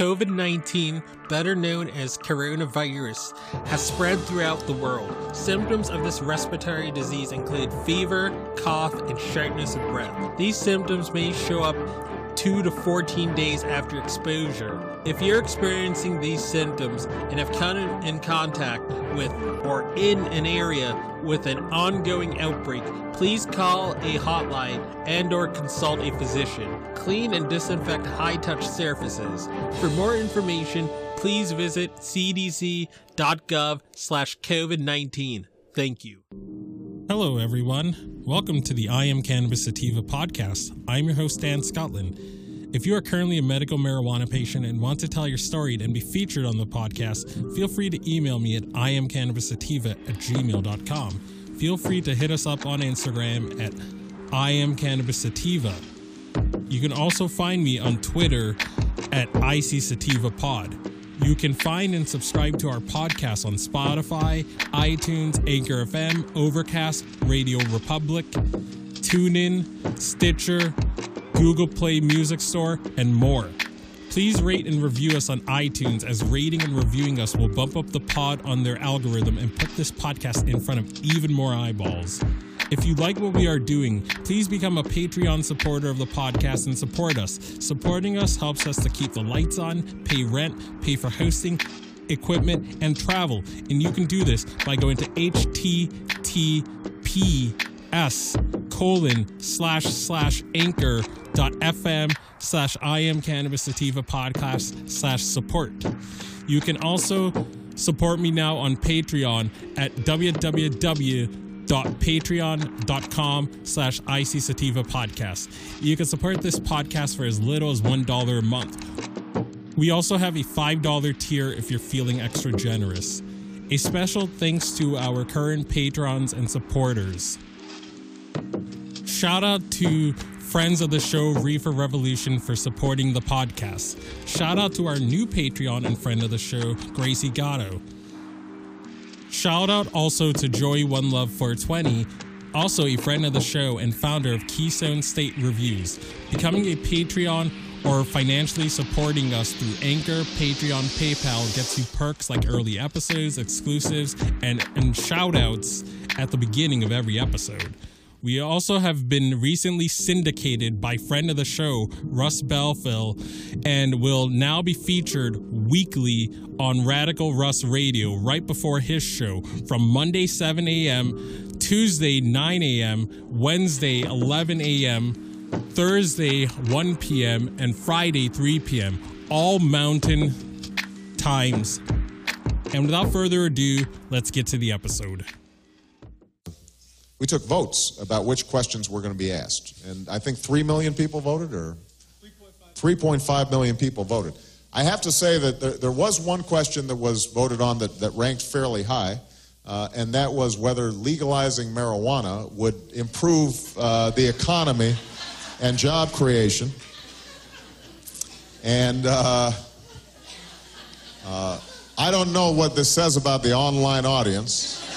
COVID-19, better known as coronavirus, has spread throughout the world. Symptoms of this respiratory disease include fever, cough, and shortness of breath. These symptoms may show up 2 to 14 days after exposure. If you're experiencing these symptoms and have come in contact with or in an area with an ongoing outbreak, please call a hotline and/or consult a physician. Clean and disinfect high-touch surfaces. For more information, please visit cdc.gov/COVID-19. Thank you. Hello, everyone. Welcome to the I Am Cannabis Sativa podcast. I'm your host, Dan Scotland. If you are currently a medical marijuana patient and want to tell your story and be featured on the podcast, feel free to email me at iamcannabissativa@gmail.com. Feel free to hit us up on Instagram at iamcannabissativa. You can also find me on Twitter at ICSativaPod. You can find and subscribe to our podcast on Spotify, iTunes, Anchor FM, Overcast, Radio Republic, TuneIn, Stitcher, Google Play Music Store, and more. Please rate and review us on iTunes, as rating and reviewing us will bump up the pod on their algorithm and put this podcast in front of even more eyeballs. If you like what we are doing, please become a Patreon supporter of the podcast and support us. Supporting us helps us to keep the lights on, pay rent, pay for hosting, equipment, and travel. And you can do this by going to https://anchor.fm/iamcannabissativa podcast/support. You can also support me now on Patreon at www.patreon.com/ICSativa podcast. You can support this podcast for as little as $1 a month. We also have a $5 tier if you're feeling extra generous. A special thanks to our current patrons and supporters. Shout out to friends of the show, Reefer Revolution, for supporting the podcast. Shout out to our new Patreon and friend of the show, Gracie Gatto. Shout out also to Joey One Love 420, also a friend of the show and founder of Keystone State Reviews. Becoming a Patreon or financially supporting us through Anchor, Patreon, PayPal gets you perks like early episodes, exclusives, and shout outs at the beginning of every episode. We also have been recently syndicated by friend of the show, Russ Belfill, and will now be featured weekly on Radical Russ Radio right before his show from Monday 7 a.m., Tuesday 9 a.m., Wednesday 11 a.m., Thursday 1 p.m., and Friday 3 p.m., all mountain times. And without further ado, let's get to the episode. We took votes about which questions were going to be asked. And I think 3 million people voted, or 3.5 million people voted. I have to say that there was one question that was voted on that ranked fairly high, and that was whether legalizing marijuana would improve the economy and job creation. And I don't know what this says about the online audience.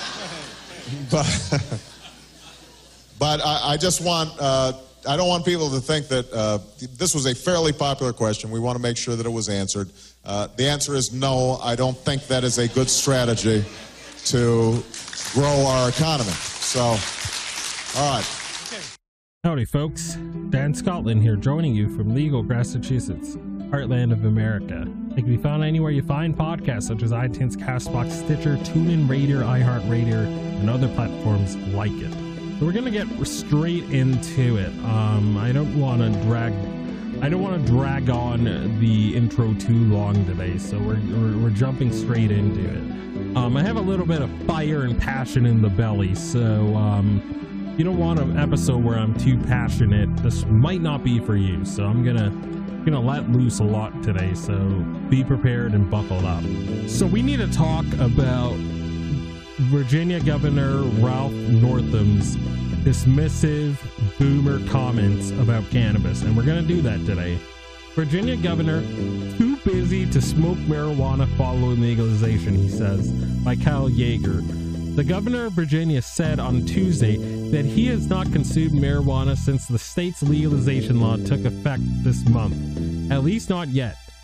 But I just want, I don't want people to think that this was a fairly popular question. We want to make sure that it was answered. The answer is no. I don't think that is a good strategy to grow our economy. So, all right. Howdy, folks. Dan Scotland here, joining you from legal Massachusetts, heartland of America. It can be found anywhere you find podcasts, such as iTunes, CastBox, Stitcher, TuneIn Radio, iHeartRadio, and other platforms like it. So we're gonna get straight into it. I don't want to drag on the intro too long today, so we're jumping straight into it. I have a little bit of fire and passion in the belly, so you don't want an episode where I'm too passionate. This might not be for you, so I'm gonna let loose a lot today, so be prepared and buckled up. So we need to talk about Virginia Governor Ralph Northam's dismissive boomer comments about cannabis, and we're going to do that today. Virginia Governor, too busy to smoke marijuana following legalization, he says, by Kyle Yeager. The governor of Virginia said on Tuesday that he has not consumed marijuana since the state's legalization law took effect this month. At least not yet.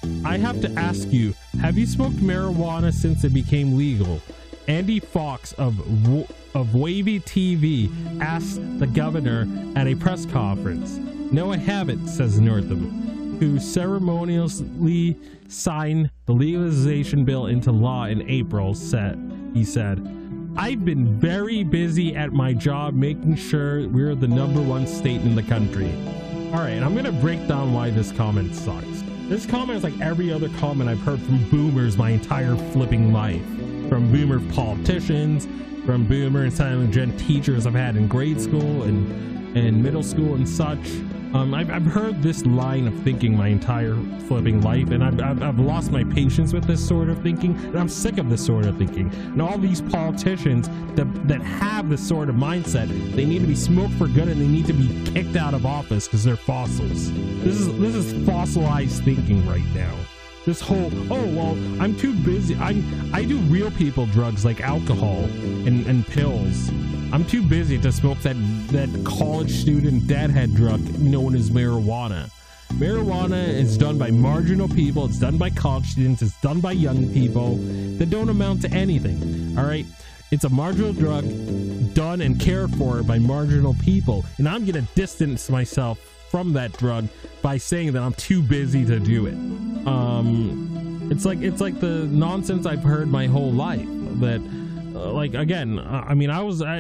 I have to ask you, have you smoked marijuana since it became legal? Andy Fox of Wavy TV asked the governor at a press conference. No, I haven't, says Northam, who ceremoniously signed the legalization bill into law in April. He said, I've been very busy at my job making sure we're the #1 state in the country. All right, I'm going to break down why this comment sucks. This comment is like every other comment I've heard from boomers my entire flipping life. From boomer politicians, from boomer and silent gen teachers I've had in grade school and middle school and such. I've heard this line of thinking my entire flipping life, and I've lost my patience with this sort of thinking, and I'm sick of this sort of thinking. And all these politicians that have this sort of mindset, they need to be smoked for good, and they need to be kicked out of office because they're fossils. This is fossilized thinking right now. This whole, oh well, I'm too busy. I do real people drugs like alcohol and pills. I'm too busy to smoke that college student deadhead drug known as marijuana. Marijuana is done by marginal people. It's done by college students. It's done by young people that don't amount to anything. All right. It's a marginal drug done and cared for by marginal people. And I'm going to distance myself from that drug by saying that I'm too busy to do it. It's like the nonsense I've heard my whole life that, like, again, I was a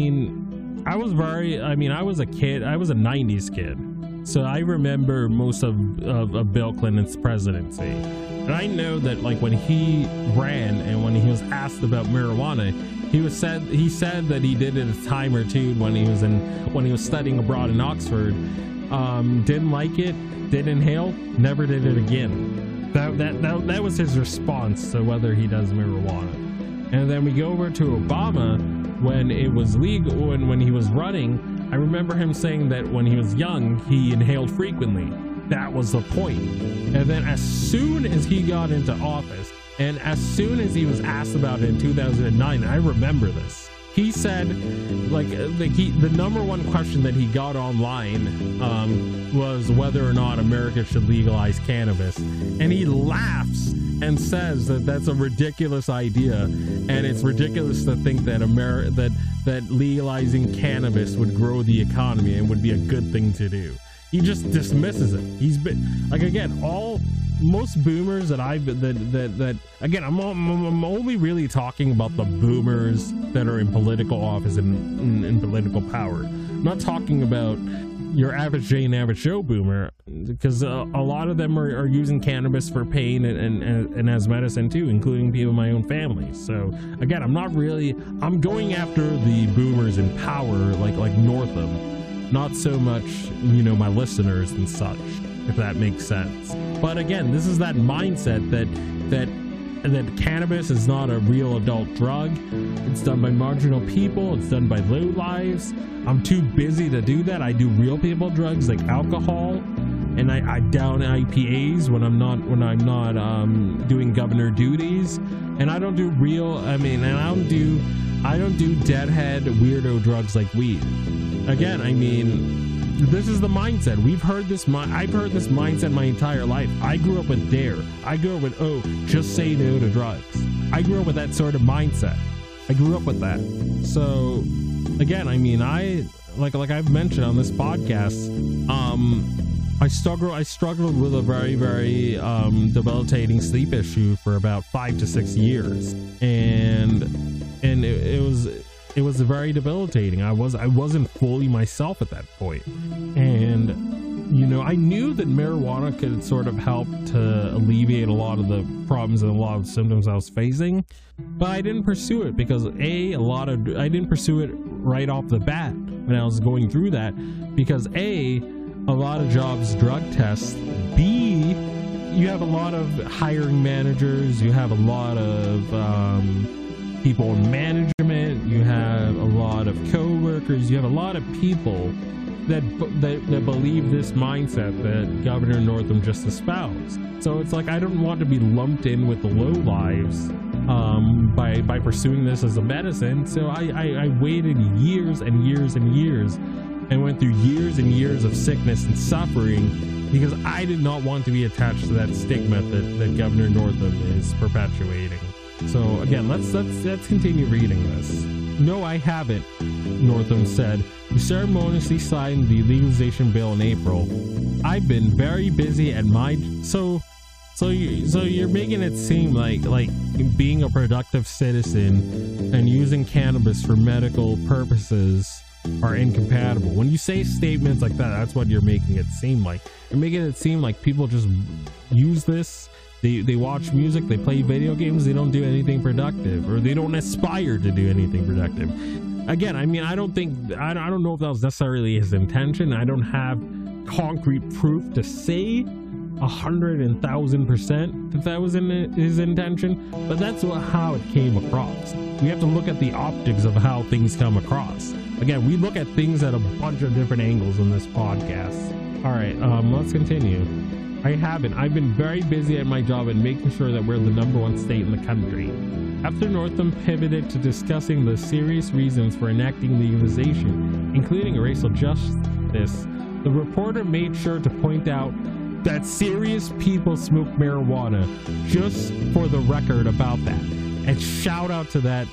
kid. I was a 90s kid. So I remember most of Bill Clinton's presidency. And I know that, like, when he ran and when he was asked about marijuana, he said that he did it a time or two when he was studying abroad in Oxford. Didn't like it, didn't inhale, never did it again. That was his response to whether he does marijuana. And then we go over to Obama when it was legal, when he was running. I remember him saying that when he was young, he inhaled frequently. That was the point. And then as soon as he got into office, and as soon as he was asked about it in 2009, I remember this. He said, like, the #1 question that he got online was whether or not America should legalize cannabis, and he laughs and says that that's a ridiculous idea, and it's ridiculous to think that that legalizing cannabis would grow the economy and would be a good thing to do. He just dismisses it. He's been, like, again, most boomers that again, I'm only really talking about the boomers that are in political office and in political power. I'm not talking about your average J and average Joe boomer, because a lot of them are using cannabis for pain and as medicine too, including people in my own family. So again, I'm going after the boomers in power, like Northam, not so much, my listeners and such, if that makes sense. But again, this is that mindset that cannabis is not a real adult drug. It's done by marginal people. It's done by low lives. I'm too busy to do that. I do real people drugs like alcohol, and I down IPAs when I'm not doing governor duties, and I don't do I don't do deadhead weirdo drugs like weed. Again, this is the mindset. I've heard this mindset my entire life. I grew up with DARE. I grew up with, just say no to drugs. I grew up with that sort of mindset. I grew up with that. So again, like I've mentioned on this podcast, I struggled with a very, very debilitating sleep issue for about 5 to 6 years, and it was very debilitating. I wasn't fully myself at that point. And I knew that marijuana could sort of help to alleviate a lot of the problems and a lot of symptoms I was facing, but I didn't pursue it because I didn't pursue it right off the bat when I was going through that, because a lot of jobs drug tests, B, you have a lot of hiring managers, you have a lot of people in management, you have a lot of co-workers, you have a lot of people that believe this mindset that Governor Northam just espoused. So it's like I don't want to be lumped in with the lowlives by pursuing this as a medicine. So I waited years and years and years and went through years and years of sickness and suffering because I did not want to be attached to that stigma that Governor Northam is perpetuating. So again, let's continue reading this. No, I haven't, Northam said. We ceremoniously signed the legalization bill in April. I've been very busy at my so you're making it seem like being a productive citizen and using cannabis for medical purposes are incompatible. When you say statements like that, that's what you're making it seem like. You're making it seem like people just use this. They watch music, they play video games, they don't do anything productive, or they don't aspire to do anything productive. Again, I mean, I don't know if that was necessarily his intention. I don't have concrete proof to say 100,000% that was his intention, but that's how it came across. We have to look at the optics of how things come across. Again, we look at things at a bunch of different angles in this podcast. All right, let's continue. I haven't. I've been very busy at my job and making sure that we're the #1 state in the country. After Northam pivoted to discussing the serious reasons for enacting legalization, including racial justice, the reporter made sure to point out that serious people smoke marijuana, just for the record about that. And shout out to that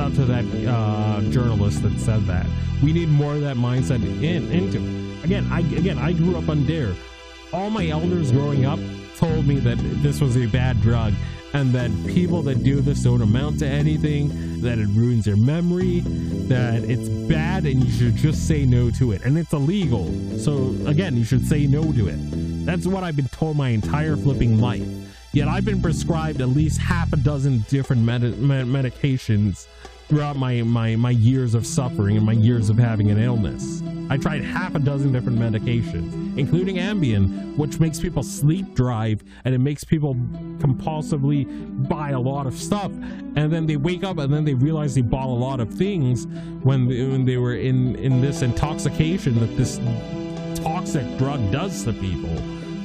journalist that said that. We need more of that mindset into it. Again, I grew up on Dare. All my elders growing up told me that this was a bad drug, and that people that do this don't amount to anything, that it ruins your memory, that it's bad, and you should just say no to it. And it's illegal. So again, you should say no to it. That's what I've been told my entire flipping life. Yet I've been prescribed at least half a dozen different medications throughout my years of suffering and my years of having an illness. I tried half a dozen different medications, including Ambien, which makes people sleep drive, and it makes people compulsively buy a lot of stuff, and then they wake up and then they realize they bought a lot of things when they were in this intoxication that this toxic drug does to people.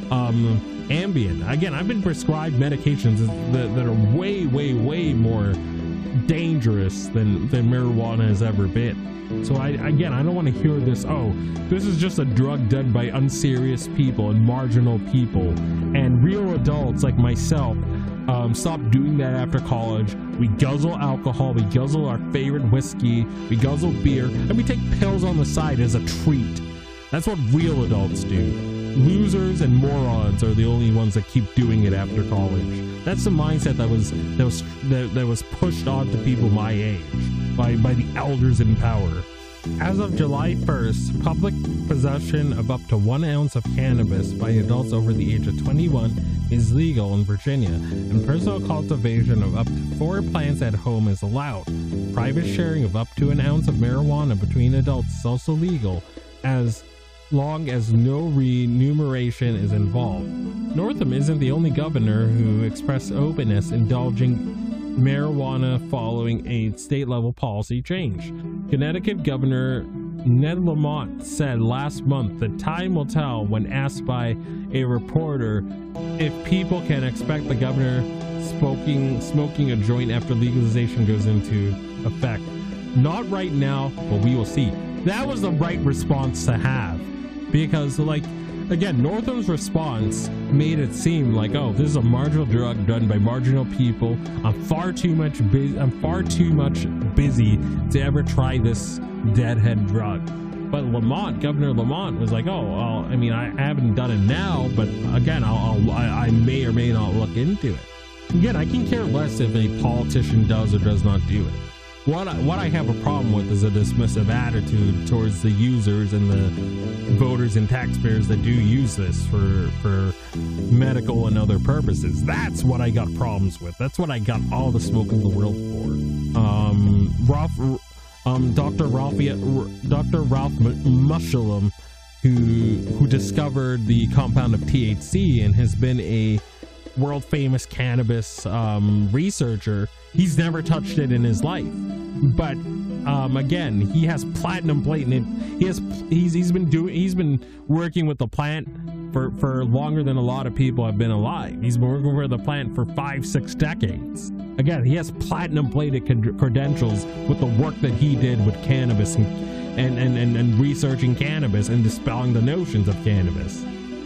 Ambien. Again, I've been prescribed medications that are way more dangerous than marijuana has ever been. So I don't want to hear this, oh, this is just a drug done by unserious people and marginal people, and real adults like myself stop doing that after college. We guzzle alcohol, we guzzle our favorite whiskey, we guzzle beer, and we take pills on the side as a treat. That's what real adults do. Losers and morons are the only ones that keep doing it after college. That's the mindset that was pushed on to people my age by the elders in power. As of July 1st, public possession of up to 1 ounce of cannabis by adults over the age of 21 is legal in Virginia, and personal cultivation of up to 4 plants at home is allowed. Private sharing of up to 1 ounce of marijuana between adults is also legal, as long as no remuneration is involved. Northam isn't the only governor who expressed openness indulging marijuana following a state-level policy change. Connecticut Governor Ned Lamont said last month that time will tell when asked by a reporter if people can expect the governor smoking a joint after legalization goes into effect. Not right now, but we will see. That was the right response to have. Because, again, Northam's response made it seem like, oh, this is a marginal drug done by marginal people. I'm far too much busy to ever try this deadhead drug. But Governor Lamont was like, oh, well, I mean, I haven't done it now, but again, I may or may not look into it. Again, I can care less if a politician does or does not do it. What I have a problem with is a dismissive attitude towards the users and the voters and taxpayers that do use this for medical and other purposes. That's what I got problems with. That's what I got all the smoke in the world for. Dr. Ralph Mushalem, who discovered the compound of THC and has been a world famous cannabis researcher, he's never touched it in his life. But again, he has platinum plate in it. He's been working with the plant for longer than a lot of people have been alive. He's been working with the plant for 5-6 decades. Again, he has platinum plated credentials with the work that he did with cannabis and researching cannabis and dispelling the notions of cannabis.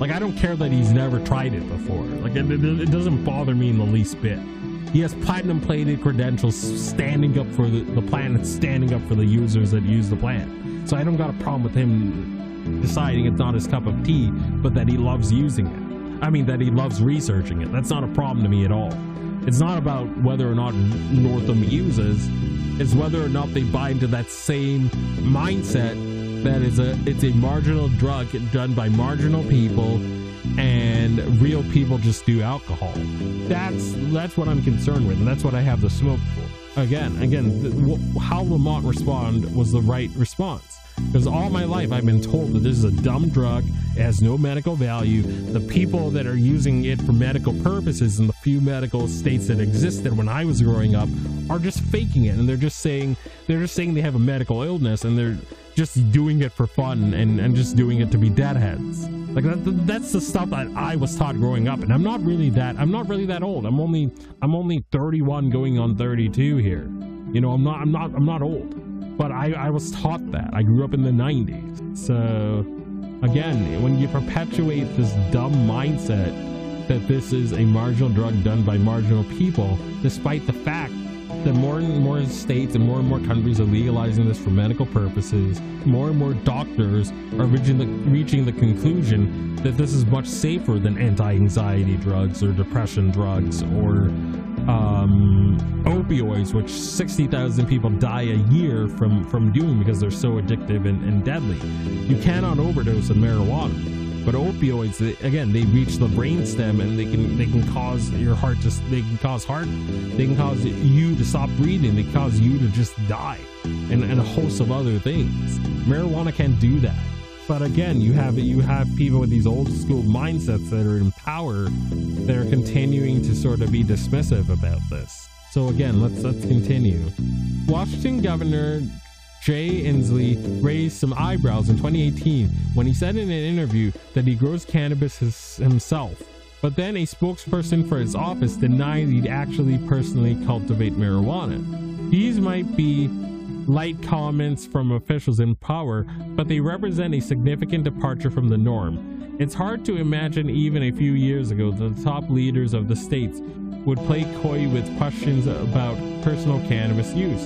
Like, I don't care that he's never tried it before. Like, it doesn't bother me in the least bit. He has platinum plated credentials standing up for the plan and standing up for the users that use the plan. So I don't got a problem with him deciding it's not his cup of tea, but that he loves using it. I mean, that he loves researching it. That's not a problem to me at all. It's not about whether or not Northam uses, it's whether or not they buy into that same mindset that it's a marginal drug done by marginal people, and real people just do alcohol. That's what I'm concerned with, and that's what I have the smoke for. Again, how Lamont responded was the right response. Because all my life I've been told that this is a dumb drug, it has no medical value. The people that are using it for medical purposes in the few medical states that existed when I was growing up are just faking it, and they're just saying they have a medical illness, and they're just doing it for fun and just doing it to be deadheads. Like that's the stuff that I was taught growing up, and I'm not really that old. I'm only 31 going on 32 here. You know, I'm not old, but I was taught that. I grew up in the 90s. So again, when you perpetuate this dumb mindset that this is a marginal drug done by marginal people, despite the fact that more and more states and more countries are legalizing this for medical purposes, more and more doctors are reaching the conclusion that this is much safer than anti-anxiety drugs or depression drugs or opioids, which 60,000 people die a year from doing because they're so addictive and deadly. You cannot overdose on marijuana. But opioids, they reach the brainstem, and they can cause your heart they can cause you to stop breathing, they cause you to just die, and a host of other things. Marijuana can't do that. But again, you have people with these old school mindsets that are in power that are continuing to sort of be dismissive about this. So again, let's continue. Washington Governor Jay Inslee raised some eyebrows in 2018 when he said in an interview that he grows cannabis himself. But then a spokesperson for his office denied he'd actually personally cultivate marijuana. These might be light comments from officials in power, but they represent a significant departure from the norm. It's hard to imagine even a few years ago that the top leaders of the states would play coy with questions about personal cannabis use.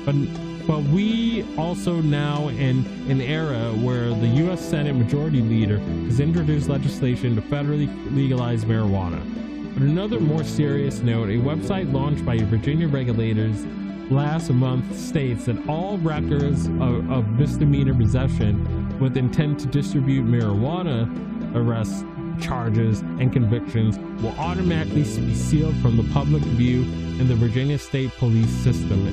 But we also now in an era where the U.S. Senate Majority Leader has introduced legislation to federally legalize marijuana. On another more serious note, a website launched by Virginia regulators last month states that all records of misdemeanor possession with intent to distribute marijuana arrests, charges, and convictions will automatically be sealed from the public view in the Virginia State Police system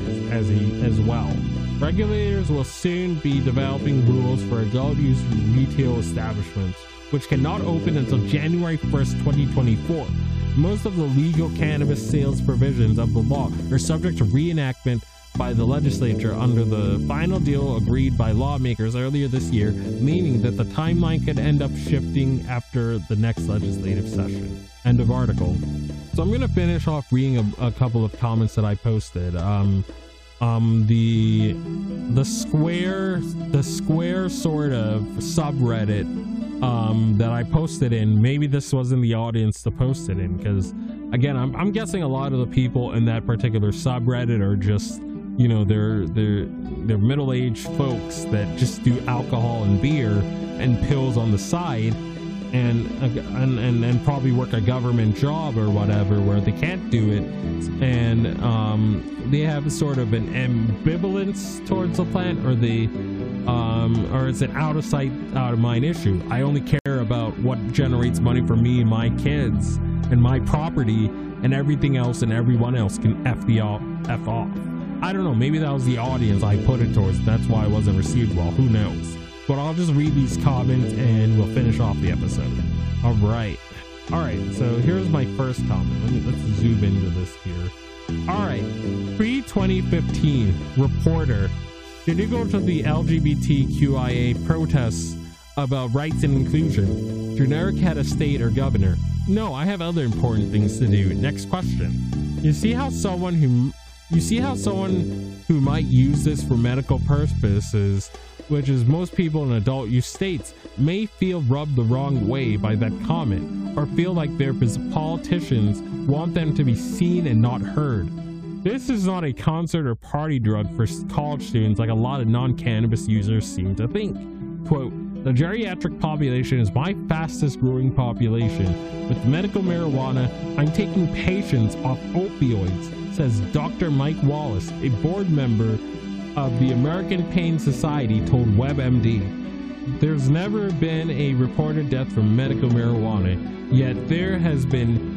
as well. Regulators will soon be developing rules for adult use retail establishments, which cannot open until January 1st, 2024. Most of the legal cannabis sales provisions of the law are subject to reenactment by the legislature under the final deal agreed by lawmakers earlier this year, meaning that the timeline could end up shifting after the next legislative session. End of article. So I'm going to finish off reading a couple of comments that I posted. The square sort of subreddit that I posted in, maybe this wasn't the audience to post it in, because again, I'm guessing a lot of the people in that particular subreddit are just, you know, they're middle-aged folks that just do alcohol and beer and pills on the side, and probably work a government job or whatever where they can't do it, and they have sort of an ambivalence towards the plant, or or it's an out of sight, out of mind issue. I only care about what generates money for me and my kids and my property, and everything else and everyone else can F off. I don't know, maybe that was the audience I put it towards. That's why it wasn't received well. Who knows? But I'll just read these comments and we'll finish off the episode. All right, so here's my first comment. Let's zoom into this here. All right, pre-2015 reporter, did you go to the LGBTQIA protests about rights and inclusion? Generic head of state or governor? No, I have other important things to do. Next question. You see how someone who You see how someone who might use this for medical purposes, which is most people in adult use states, may feel rubbed the wrong way by that comment, or feel like their politicians want them to be seen and not heard. This is not a concert or party drug for college students like a lot of non-cannabis users seem to think. Quote, "The geriatric population is my fastest growing population. With medical marijuana, I'm taking patients off opioids," says Dr. Mike Wallace, a board member of the American Pain Society, told WebMD. There's never been a reported death from medical marijuana, yet there has been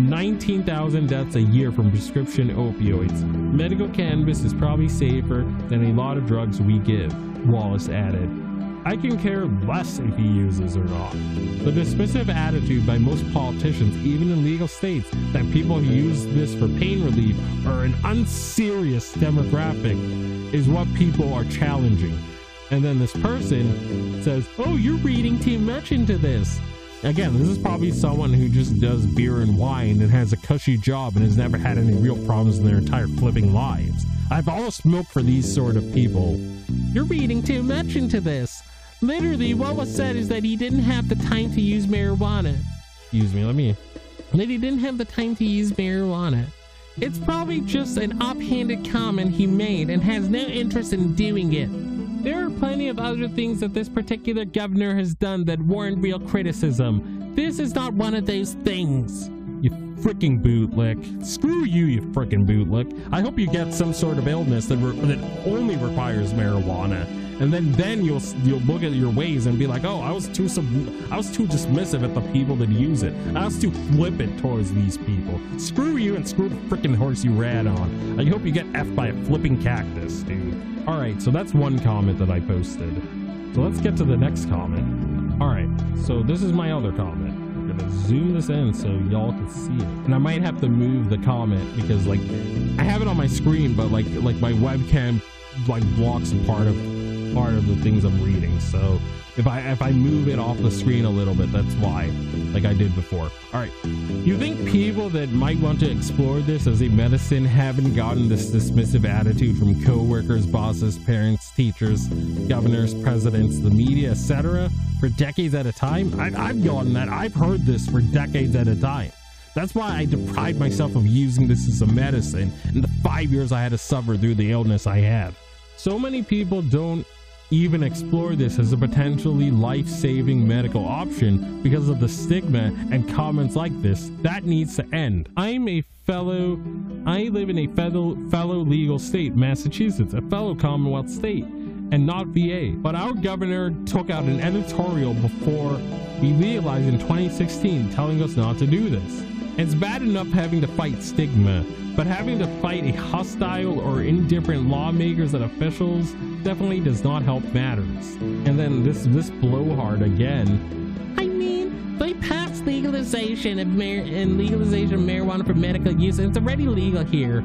19,000 deaths a year from prescription opioids. Medical cannabis is probably safer than a lot of drugs we give, Wallace added. I can care less if he uses or not. The dismissive attitude by most politicians, even in legal states, that people who use this for pain relief are an unserious demographic is what people are challenging. And then this person says, "Oh, you're reading too much into this." Again, this is probably someone who just does beer and wine and has a cushy job and has never had any real problems in their entire flipping lives. I've always smoked for these sort of people. "You're reading too much into this. Literally, what was said is that he didn't have the time to use marijuana." Excuse me, that he didn't have the time to use marijuana. It's probably just an offhanded comment he made and has no interest in doing it. There are plenty of other things that this particular governor has done that warrant real criticism. This is not one of those things. You freaking bootlick. Screw you, you freaking bootlick. I hope you get some sort of illness that only requires marijuana. And then you'll look at your ways and be like, "Oh, I was too dismissive at the people that use it. I was too flippant towards these people. Screw you and screw the freaking horse you ran on. I hope you get effed by a flipping cactus, dude." All right, so that's one comment that I posted. So let's get to the next comment. All right, so this is my other comment. I'm gonna zoom this in so y'all can see it. And I might have to move the comment because like I have it on my screen, but like my webcam like blocks part of the things I'm reading. So if I move it off the screen a little bit, that's why, like I did before. All right, you think people that might want to explore this as a medicine haven't gotten this dismissive attitude from co-workers, bosses, parents, teachers, governors, presidents, the media, etc. for decades at a time? I've gotten that. I've heard this for decades at a time. That's why I deprived myself of using this as a medicine in the 5 years I had to suffer through the illness I had. So many people don't even explore this as a potentially life-saving medical option because of the stigma and comments like this. That needs to end. I live in a fellow legal state, Massachusetts, a fellow Commonwealth state, and not VA. But our governor took out an editorial before we realized in 2016 telling us not to do this. It's bad enough having to fight stigma, but having to fight a hostile or indifferent lawmakers and officials definitely does not help matters. And then this blowhard again. I mean, they passed legalization of marijuana for medical use, and it's already legal here.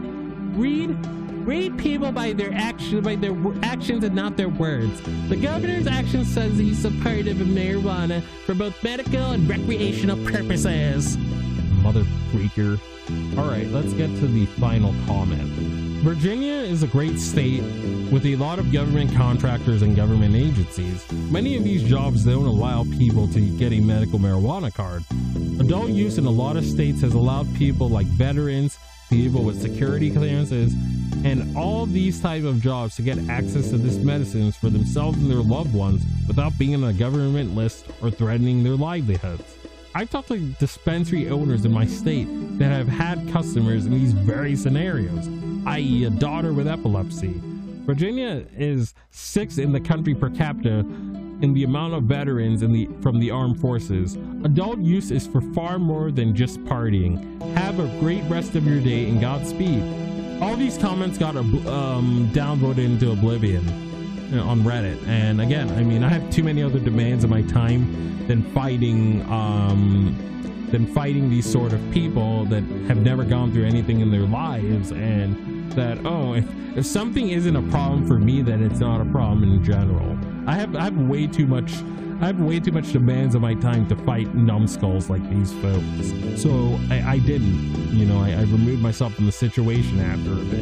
Read people by their actions and not their words. The governor's action says he's supportive of marijuana for both medical and recreational purposes. Mother freaker. All right, let's get to the final comment. Virginia is a great state with a lot of government contractors and government agencies. Many of these jobs don't allow people to get a medical marijuana card. Adult use in a lot of states has allowed people like veterans, people with security clearances, and all these type of jobs to get access to this medicines for themselves and their loved ones without being on a government list or threatening their livelihoods. I've talked to dispensary owners in my state that have had customers in these very scenarios, i.e. a daughter with epilepsy. Virginia is 6th in the country per capita in the amount of veterans from the armed forces. Adult use is for far more than just partying. Have a great rest of your day and Godspeed. All these comments got downvoted into oblivion on Reddit. And again, I mean, I have too many other demands of my time than fighting these sort of people that have never gone through anything in their lives, and that, oh, if something isn't a problem for me, then it's not a problem in general. I have way too much demands of my time to fight numbskulls like these folks. So I didn't, I removed myself from the situation after a bit.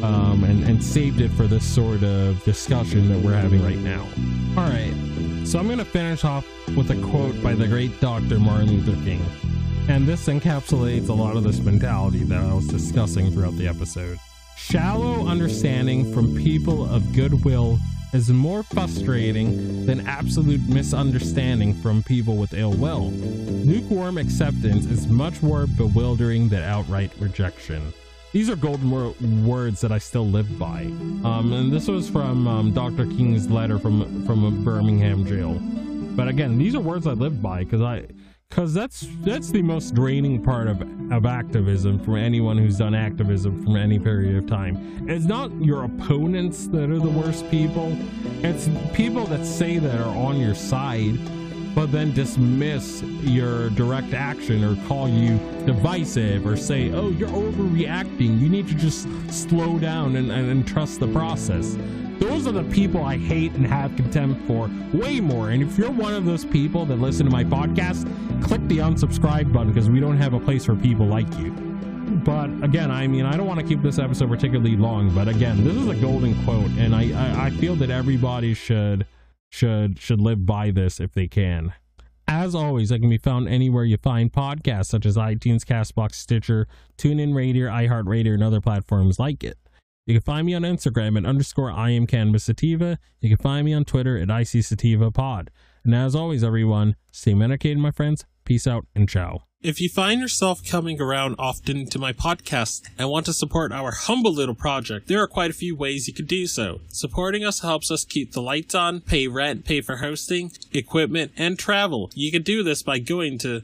and saved it for this sort of discussion that we're having right now. All right, so I'm going to finish off with a quote by the great Dr. Martin Luther King. And this encapsulates a lot of this mentality that I was discussing throughout the episode. Shallow understanding from people of goodwill is more frustrating than absolute misunderstanding from people with ill will. Lukewarm acceptance is much more bewildering than outright rejection. These are golden words that I still live by. And this was from Dr. King's letter from a Birmingham jail. But again, these are words I live by because that's the most draining part of activism for anyone who's done activism from any period of time. It's not your opponents that are the worst people. It's people that say that are on your side, but then dismiss your direct action or call you divisive or say, oh, you're overreacting. You need to just slow down and trust the process. Those are the people I hate and have contempt for way more. And if you're one of those people that listen to my podcast, click the unsubscribe button because we don't have a place for people like you. But again, I mean, I don't want to keep this episode particularly long, but again, this is a golden quote, and I feel that everybody should live by this if they can. As always, I can be found anywhere you find podcasts such as iTunes, Castbox, Stitcher, TuneIn Radio, iHeartRadio, and other platforms like it. You can find me on Instagram at _IamCannabisSativa. You can find me on Twitter at ICSativaPod. And as always, everyone, stay medicated, my friends. Peace out and ciao. If you find yourself coming around often to my podcast and want to support our humble little project, there are quite a few ways you could do so. Supporting us helps us keep the lights on, pay rent, pay for hosting, equipment, and travel. You can do this by going to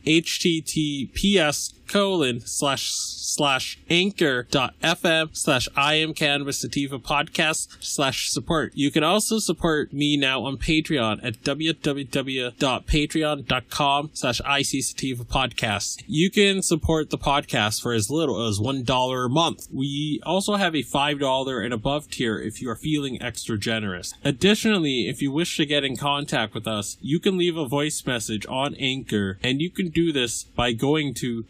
https://anchor.fm/IamCannabisSativa/podcast/support. You can also support me now on Patreon at www.patreon.com/ICSativapodcast. You can support the podcast for as little as $1 a month. We also have a $5 and above tier if you are feeling extra generous. Additionally, if you wish to get in contact with us, you can leave a voice message on Anchor, and you can do this by going to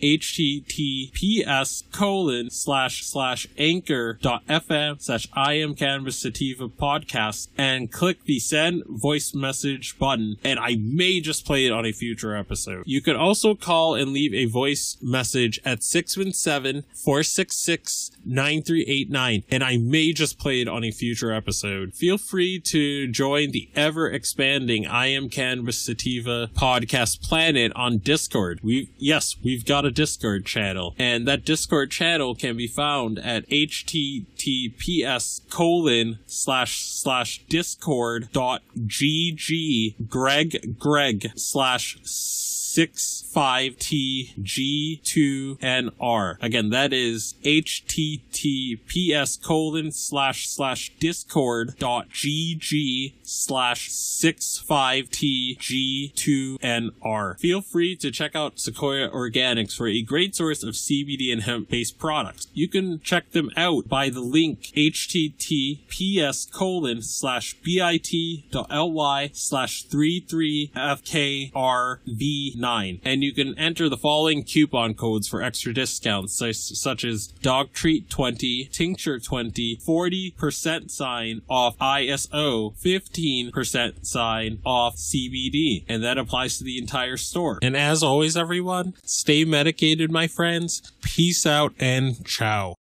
https://anchor.fm/IamCannabisSativapodcast and click the send voice message button, and I may just play it on a future episode. You can also call and leave a voice message at 617-466-9389, and I may just play it on a future episode. Feel free to join the ever-expanding I Am Cannabis Sativa podcast planet on Discord. We've got a Discord channel, and that Discord channel can be found at https://discord.gg/65tg2nr. Again, that is https://discord.gg/65tg2nr. Feel free to check out Sequoia Organics for a great source of CBD and hemp-based products. You can check them out by the link https://bit.ly/33fkrv9, and you can enter the following coupon codes for extra discounts such as Dog Treat 20, Tincture 20, 40% off ISO, 15% off CBD, and that applies to the entire store. And as always, everyone, stay medicated, my friends. Peace out and ciao.